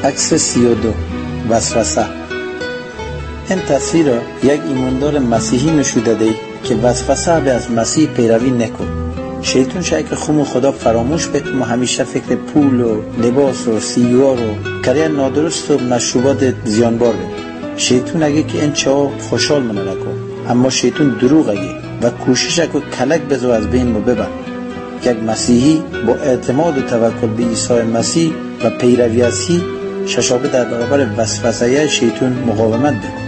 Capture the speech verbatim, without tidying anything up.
عکس سی و دو. وسوسه. این تصویر را یک ایماندار مسیحی نشون داده که وسوسه به از مسیح پیروی نکن. شیطان شاید که خون خدا فراموش بکن و همیشه فکر پول و لباس و سیگار و کریر نادرست و مشروبات زیانبار بید. شیطان اگه که این چه خوشحال منه نکن، اما شیطان دروغ اگه و کوشش اگه کلک بزو از بین و ببن. یک مسیحی با اعتماد و توکل به عیسی مسیح و پیروی از او ششابه در برابر وسوسه شیطان مقاومت بکن.